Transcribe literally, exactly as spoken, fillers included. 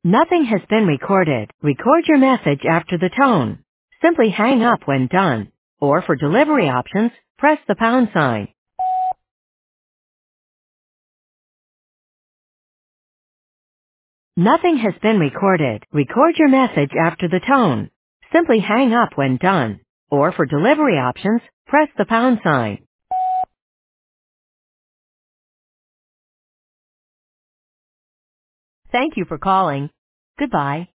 Nothing has been recorded. Record your message after the tone. Simply hang up when done. Or for delivery options, press the pound sign. Nothing has been recorded. Record your message after the tone. Simply hang up when done. Or for delivery options, press the pound sign. Thank you for calling. Goodbye.